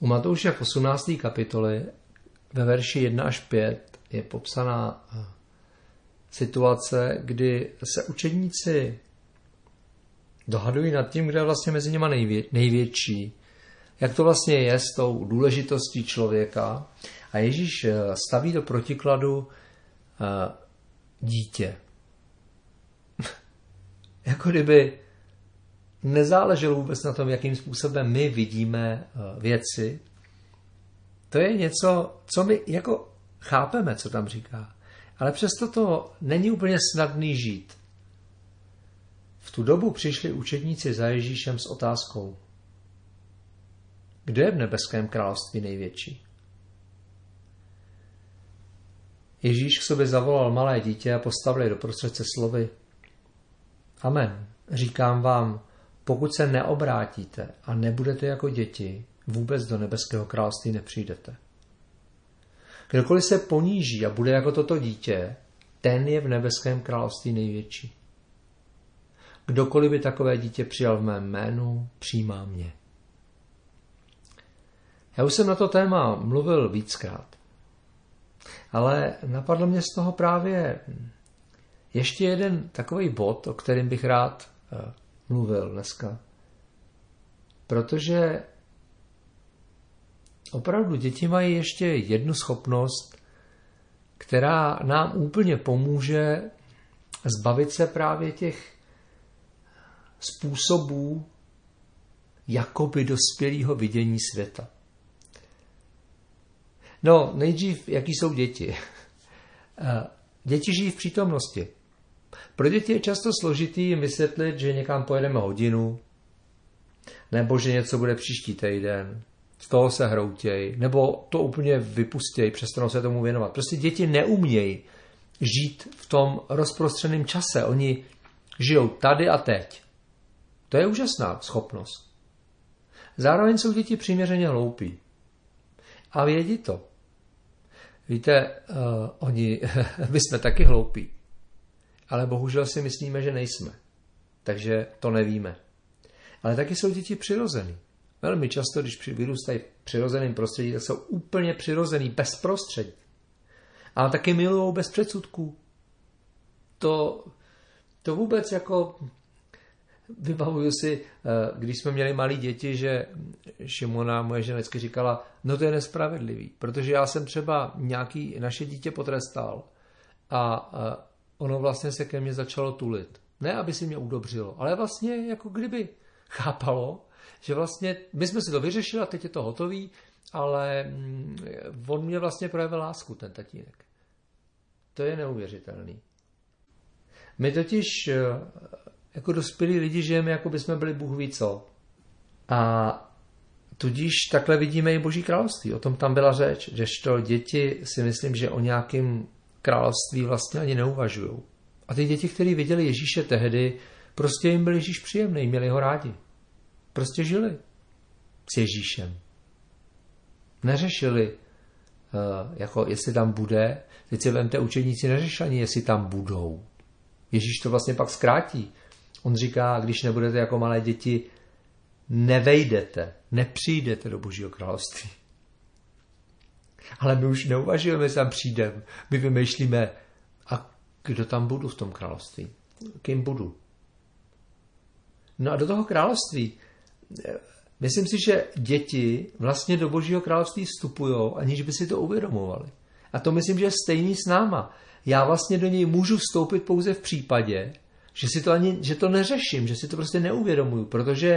U Matouše v 18. kapitoli ve verši 1 až 5 je popsaná situace, kdy se učedníci dohadují nad tím, kdo je vlastně mezi nimi největší, jak to vlastně je s tou důležitostí člověka. A Ježíš staví do protikladu dítě. Jako kdyby nezáleželo vůbec na tom, jakým způsobem my vidíme věci. To je něco, co my jako chápeme, co tam říká. Ale přesto to není úplně snadný žít. V tu dobu přišli učedníci za Ježíšem s otázkou: kdo je v nebeském království největší? Ježíš k sobě zavolal malé dítě a postavil je doprostřed se slovy: Amen, říkám vám, pokud se neobrátíte a nebudete jako děti, vůbec do nebeského království nepřijdete. Kdokoliv se poníží a bude jako toto dítě, ten je v nebeském království největší. Kdokoliv by takové dítě přijal v mém jménu, přijímá mě. Já už jsem na to téma mluvil víckrát, ale napadlo mě z toho právě ještě jeden takový bod, o kterém bych rád mluvil dneska. Protože opravdu děti mají ještě jednu schopnost, která nám úplně pomůže zbavit se právě těch způsobů jakoby dospělého vidění světa. No, nejdřív, jaký jsou děti? Děti žijí v přítomnosti. Pro děti je často složitý jim vysvětlit, že někam pojedeme hodinu, nebo že něco bude příští týden, z toho se hroutěj, nebo to úplně vypustěj, přestanou se tomu věnovat. Prostě děti neumějí žít v tom rozprostřeném čase. Oni žijou tady a teď. To je úžasná schopnost. Zároveň jsou děti přiměřeně hloupí. A vědí to. Víte, my jsme taky hloupí. Ale bohužel si myslíme, že nejsme. Takže to nevíme. Ale taky jsou děti přirozený. Velmi často, když vyrůstají v přirozeném prostředí, tak jsou úplně přirozený, bezprostřední. Ale taky milujou bez předsudků. To vůbec jako... Vybavuju si, když jsme měli malí děti, že Šimona, moje žena, vždycky říkala, no to je nespravedlivý, protože já jsem třeba nějaký naše dítě potrestal a ono vlastně se ke mně začalo tulit. Ne, aby si mě udobřilo, ale vlastně jako kdyby chápalo, že vlastně my jsme si to vyřešili a teď je to hotový, ale on mě vlastně projevil lásku, ten tatínek. To je neuvěřitelný. My totiž jako dospělí lidi žijeme, jako by jsme byli Bůh ví co. A tudíž takhle vidíme i Boží království. O tom tam byla řeč, kdežto děti si myslím, že o nějakém království vlastně ani neuvažují. A ty děti, které viděli Ježíše tehdy, prostě jim byl Ježíš příjemný, měli ho rádi. Prostě žili s Ježíšem. Neřešili, jako jestli tam bude. Teď si vemte, učedníci neřešili ani, jestli tam budou. Ježíš to vlastně pak zkrátí. On říká, když nebudete jako malé děti, nevejdete, nepřijdete do Božího království. Ale my už neuvažujeme, že tam přijdeme. My vymýšlíme, a kdo tam budu v tom království? Kým budu? No a do toho království, myslím si, že děti vlastně do Božího království vstupují, aniž by si to uvědomovali. A to myslím, že je stejný s náma. Já vlastně do něj můžu vstoupit pouze v případě, že to neřeším, že si to prostě neuvědomuju, protože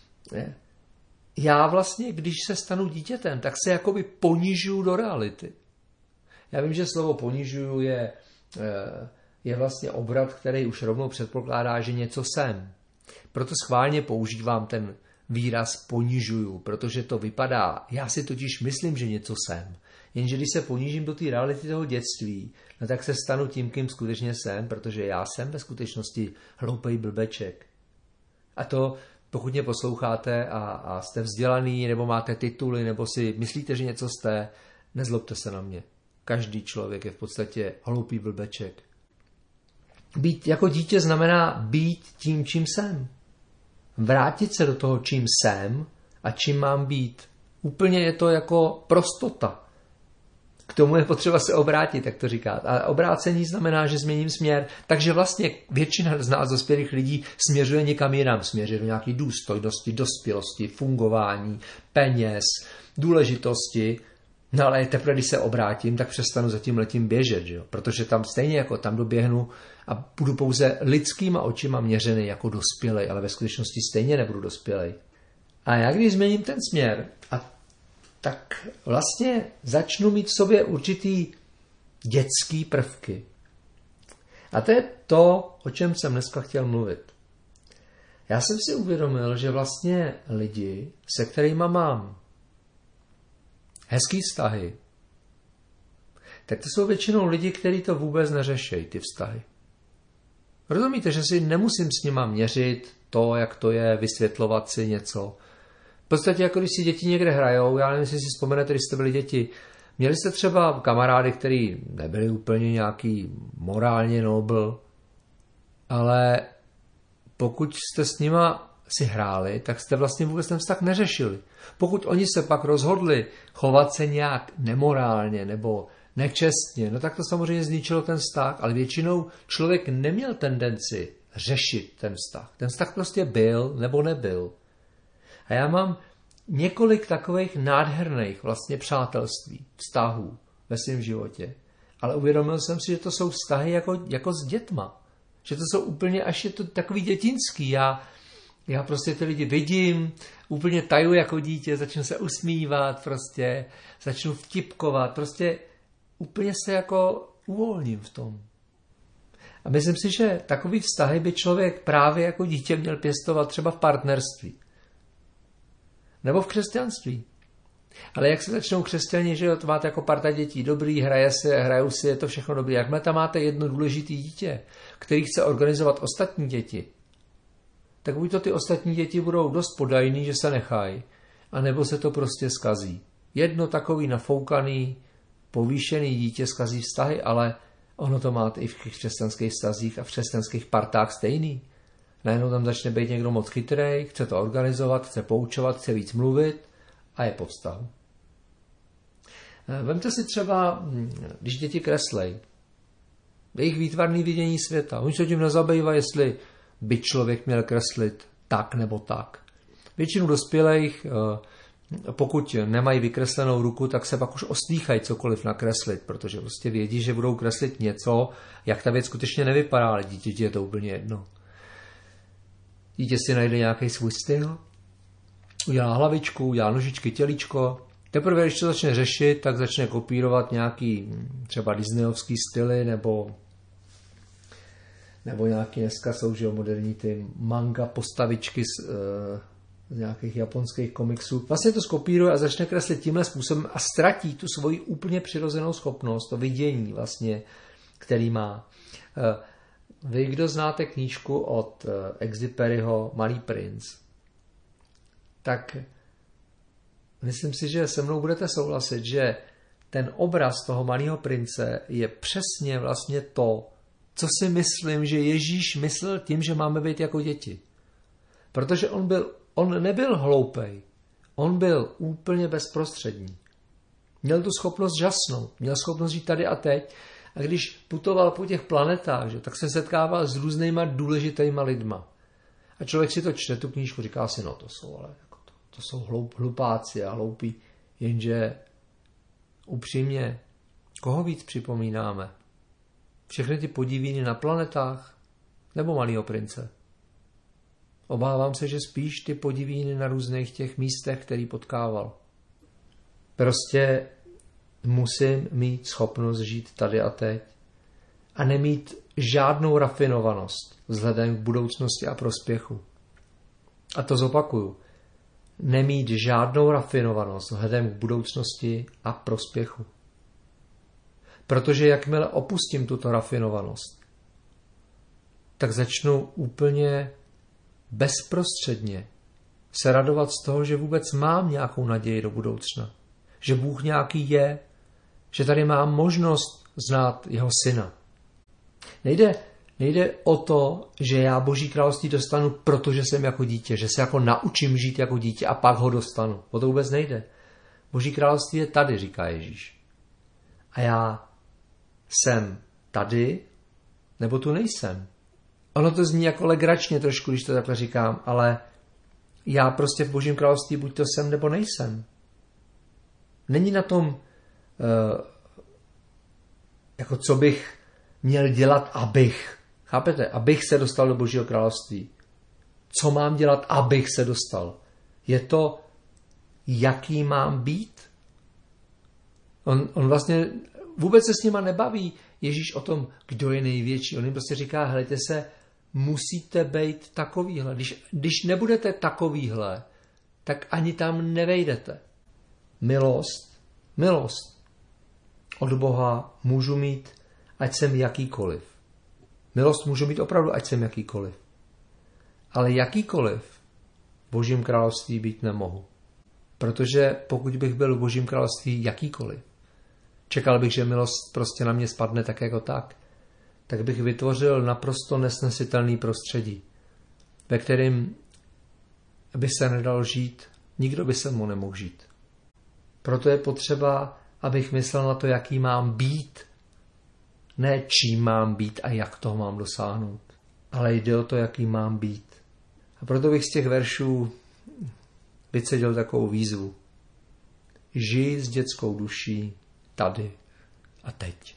já vlastně, když se stanu dítětem, tak se jakoby ponižuju do reality. Já vím, že slovo ponižuju je vlastně obrat, který už rovnou předpokládá, že něco jsem. Proto schválně používám ten výraz ponižuju, protože to vypadá, já si totiž myslím, že něco jsem. Jenže když se ponížím do té reality toho dětství, no tak se stanu tím, kým skutečně jsem, protože já jsem ve skutečnosti hloupej blbeček. A to, pokud mě posloucháte a jste vzdělaný, nebo máte tituly, nebo si myslíte, že něco jste, nezlobte se na mě. Každý člověk je v podstatě hloupý blbeček. Být jako dítě znamená být tím, čím jsem. Vrátit se do toho, čím jsem a čím mám být. Úplně je to jako prostota. K tomu je potřeba se obrátit, jak to říká. A obrácení znamená, že změním směr. Takže vlastně většina z nás dospělých lidí směřuje někam jinam. Směřuje do nějaké důstojnosti, dospělosti, fungování, peněz, důležitosti. No ale teprve, když se obrátím, tak přestanu za tím letím běžet, že jo? Protože tam stejně jako tam doběhnu a budu pouze lidskýma očima měřený jako dospělej, ale ve skutečnosti stejně nebudu dospělej. A já když změním ten směr, tak vlastně začnu mít v sobě určitý dětský prvky. A to je to, o čem jsem dneska chtěl mluvit. Já jsem si uvědomil, že vlastně lidi, se kterými mám hezký vztahy, tak to jsou většinou lidi, kteří to vůbec neřešejí, ty vztahy. Rozumíte, že si nemusím s nima měřit to, jak to je, vysvětlovat si něco. V podstatě, jako když si děti někde hrajou, já nevím, jestli si vzpomenete, když jste byli děti, měli jste třeba kamarády, kteří nebyli úplně nějaký morálně nobl, ale pokud jste s nima si hráli, tak jste vlastně vůbec ten vztah neřešili. Pokud oni se pak rozhodli chovat se nějak nemorálně nebo nečestně, no tak to samozřejmě zničilo ten vztah, ale většinou člověk neměl tendenci řešit ten vztah. Ten vztah prostě byl nebo nebyl. A já mám několik takových nádherných vlastně přátelství, vztahů ve svém životě. Ale uvědomil jsem si, že to jsou vztahy jako s dětma. Že to jsou úplně, až je to takový dětinský. Já prostě ty lidi vidím, úplně taju jako dítě, začnu se usmívat, prostě začnu vtipkovat, prostě úplně se jako uvolním v tom. A myslím si, že takový vztahy by člověk právě jako dítě měl pěstovat třeba v partnerství. Nebo v křesťanství. Ale jak se začnou křesťani, že to máte jako parta dětí, dobrý, hrajou si, je to všechno dobrý. Jakmile tam máte jedno důležité dítě, který chce organizovat ostatní děti, tak buď to ty ostatní děti budou dost podajný, že se nechají, anebo se to prostě zkazí. Jedno takový nafoukaný, povýšený dítě zkazí vztahy, ale ono to máte i v křesťanských vztazích a v křesťanských partách stejný. Najednou tam začne být někdo moc chytrej, chce to organizovat, chce poučovat, chce víc mluvit a je po vztahu. Vemte si třeba, když děti kreslej, jejich výtvarný vidění světa. Oni se tím nezabývají, jestli by člověk měl kreslit tak nebo tak. Většinu dospělých, pokud nemají vykreslenou ruku, tak se pak už ostýchají cokoliv nakreslit, protože prostě vědí, že budou kreslit něco, jak ta věc skutečně nevypadá, ale dítěti je to úplně jedno. Dítě si najde nějaký svůj styl, udělá hlavičku, udělá nožičky, tělíčko. Teprve, když to začne řešit, tak začne kopírovat nějaký třeba disneyovský styly, nebo nějaký, dneska jsou že moderní ty manga postavičky z nějakých japonských komiksů. Vlastně to skopíruje a začne kreslit tímhle způsobem a ztratí tu svoji úplně přirozenou schopnost, to vidění vlastně, který má. Vy, kdo znáte knížku od Exuperyho Malý princ, tak myslím si, že se mnou budete souhlasit, že ten obraz toho malého prince je přesně vlastně to, co si myslím, že Ježíš myslel tím, že máme být jako děti. Protože on nebyl hloupej, on byl úplně bezprostřední. Měl tu schopnost žasnout, měl schopnost žít tady a teď. A když putoval po těch planetách, tak se setkával s různýma důležitýma lidma. A člověk si to čte, tu knížku, říká si, no to jsou, ale jako to jsou hlupáci a hloupí. Jenže upřímně, koho víc připomínáme? Všechny ty podivíny na planetách nebo Malýho prince? Obávám se, že spíš ty podivíny na různých těch místech, který potkával. Prostě musím mít schopnost žít tady a teď a nemít žádnou rafinovanost vzhledem k budoucnosti a prospěchu. A to zopakuju. Nemít žádnou rafinovanost vzhledem k budoucnosti a prospěchu. Protože jakmile opustím tuto rafinovanost, tak začnu úplně bezprostředně se radovat z toho, že vůbec mám nějakou naději do budoucna. Že Bůh nějaký je, že tady mám možnost znát jeho syna. Nejde o to, že já Boží království dostanu, protože jsem jako dítě, že se jako naučím žít jako dítě a pak ho dostanu. O to vůbec nejde. Boží království je tady, říká Ježíš. A já jsem tady, nebo tu nejsem. Ono to zní jako legračně trošku, když to takhle říkám, ale já prostě v Božím království buď to jsem, nebo nejsem. Není na tom, jako co bych měl dělat, abych. Chápete? Abych se dostal do Božího království. Co mám dělat, abych se dostal? Je to, jaký mám být? On vlastně vůbec se s nima nebaví Ježíš o tom, kdo je největší. On jim prostě říká, helejte se, musíte být takovýhle. Když nebudete takovýhle, tak ani tam nevejdete. Milost od Boha můžu mít, ať jsem jakýkoliv. Milost můžu mít opravdu, ať jsem jakýkoliv. Ale jakýkoliv v Božím království být nemohu. Protože pokud bych byl v Božím království jakýkoliv, čekal bych, že milost prostě na mě spadne tak jako tak bych vytvořil naprosto nesnesitelný prostředí, ve kterém by se nedal žít, nikdo by se mu nemohl žít. Proto je potřeba, abych myslel na to, jaký mám být. Ne čím mám být a jak toho mám dosáhnout, ale jde o to, jaký mám být. A proto bych z těch veršů vycedil takovou výzvu. Žij s dětskou duší tady a teď.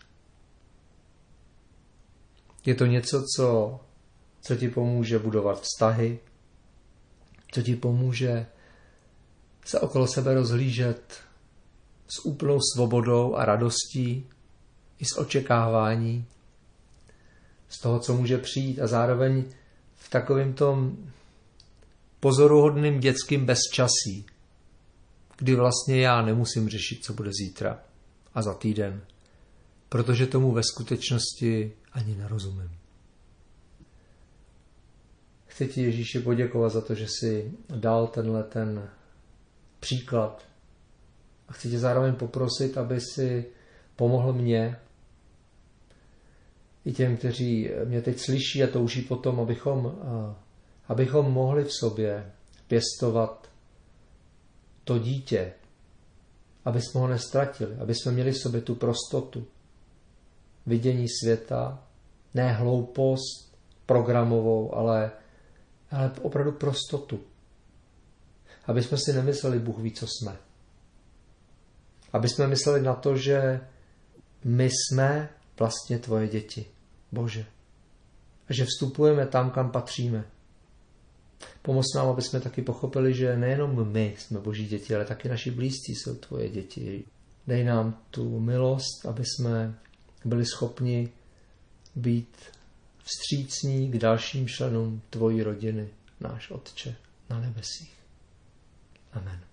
Je to něco, co ti pomůže budovat vztahy, co ti pomůže se okolo sebe rozhlížet s úplnou svobodou a radostí, i s očekávání, z toho, co může přijít a zároveň v takovém tom pozoruhodným dětským bezčasí, kdy vlastně já nemusím řešit, co bude zítra a za týden, protože tomu ve skutečnosti ani nerozumím. Chci ti, Ježíši, poděkovat za to, že jsi dal ten příklad. A chci tě zároveň poprosit, aby si pomohl mě i těm, kteří mě teď slyší a touží potom, abychom mohli v sobě pěstovat to dítě, aby jsme ho nestratili, aby jsme měli v sobě tu prostotu, vidění světa, ne hloupost programovou, ale opravdu prostotu. Aby jsme si nemysleli, Bůh ví, co jsme. Aby jsme mysleli na to, že my jsme vlastně tvoje děti, Bože. A že vstupujeme tam, kam patříme. Pomoz nám, aby jsme taky pochopili, že nejenom my jsme Boží děti, ale taky naši blízcí jsou tvoje děti. Dej nám tu milost, aby jsme byli schopni být vstřícní k dalším členům tvojí rodiny, náš Otče na nebesích. Amen.